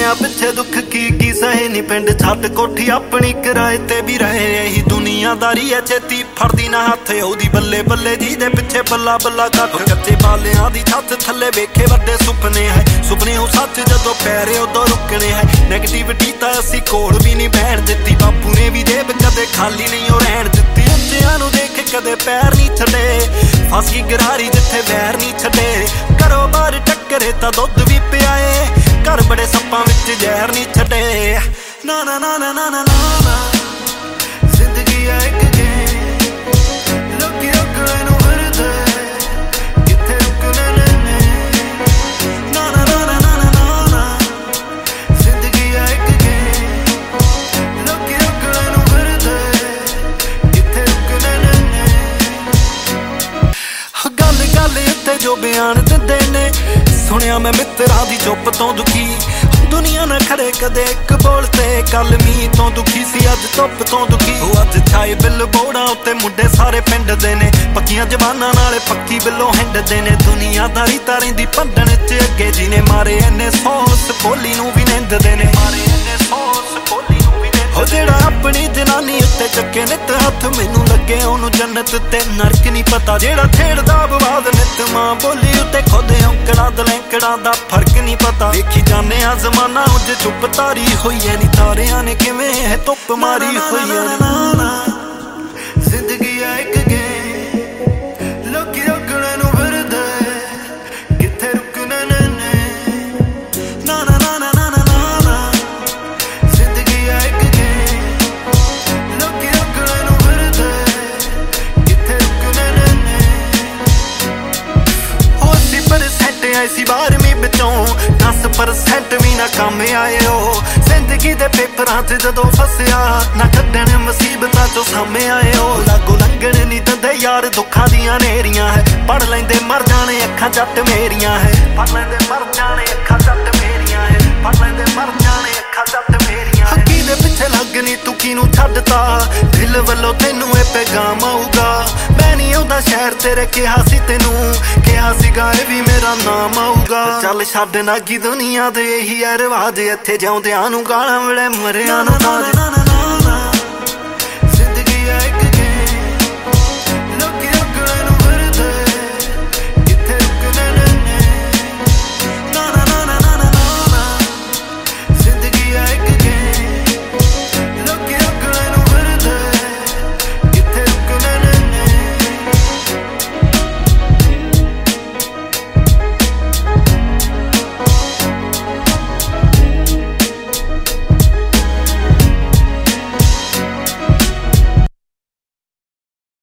दुनिया पिछे दुख की सहे नी पिंड छड्ड कोठी अपनी किराए ते भी रहे यही दुनियादारी है छेती फड़दी ना हथ ओदी बल्ले बल्ले जी दे पिछे बल्ला बल्ला कट कच्चे बालियां दी छत थल्ले वेखे वड्डे सुपने है सुपने हो सच जदों पैरे उदों रुकने है नैगेटिविटी तां असीं कोल भी नहीं बहन दित्ती बापू ने भी जेब कदे खाली नहीं ओ रहण दित्ती उच्चिआं नूं देख कदे पैर नहीं छड्डे फस गई गरारी जिथे वैर नहीं छड्डे घरों बाहर टक्करे तां दुध भी पिआए घर बड़े सप्पां विच जहर नहीं छड्डे ना ना ना ना ना ना ना जिंदगी है एक गेम लोकी रोकणे नूं फिरदे किथे रुकने ने ना ना ना ना ना ना ना जिंदगी है एक गेम लोकी रोकणे नूं फिरदे किथे रुकने ने गल गल उत्ते जो बयान दिंदे ने सुनिया मैं मित्रां दी चुप तो दुखी दुनिया ना खड़े कदे एक बोलते कल मी तो दुखी सी अज धुप तो दुखी अज छाए बिल बोड़ा उत्ते मुंडे सारे पिंड दे ने पक्कियां जवानां नाले पक्की बिल्लों हिंडदे ने दुनियादारी तारें दी भंडण च अगे जी ने मारे इन्ने सौस कोली नूं भी निंददे ने मारे इन्ने सौस कोली नूं भी हो जेड़ा अपनी जनानी उत्ते चक्के नित हथ मैनूं लगे ओनूं जन्नत ते नरक नहीं पता जेड़ा छेड़दा बवाद नित मां बोली उत्ते खुद औंकड़ा दलैंकड़ा दा फर्क नहीं पता देखी जाने आ जमाना उज चुप तारी होई है नी तारियां ने किवें है धुप मारी होई है जिंदगी है एक गेम लोकी रोकणे नूं फिरदे किथे रुकने ने ना ना ना ना ना ना ना जिंदगी है एक गेम लोकी रोकणे नूं फिरदे किथे रुकने ने 80% आए सी 12वीं विचों 10% भी ना काम आए हो जिंदगी दे पेपरां च जदों फसिया ना कड्डण मुसीबतां चों सामे आए हो लागो लंघण नहीं दिंदे यार दुखां दियां नेरियां है पढ़ लैंदे मर जाने अखां जट मेरियां है पढ़ लैंदे मर जाने अखां जट मेरियां है पढ़ लैंदे मर जाने अखां जट मेरियां है की दे पिछे लगनी तू किनूं छड्डता दिल वल्लों तैनूं ए पैगाम आऊगा मैं नहीं आउंदा शहर तेरे किहा सी तैनूं किहा सीगा ए भी मेरा नाम आऊगा चल छड्ड ना की दुनिया दे यही है रिवाज इत्थे जिउंदिआं नूं गालां मिले मरिआं नूं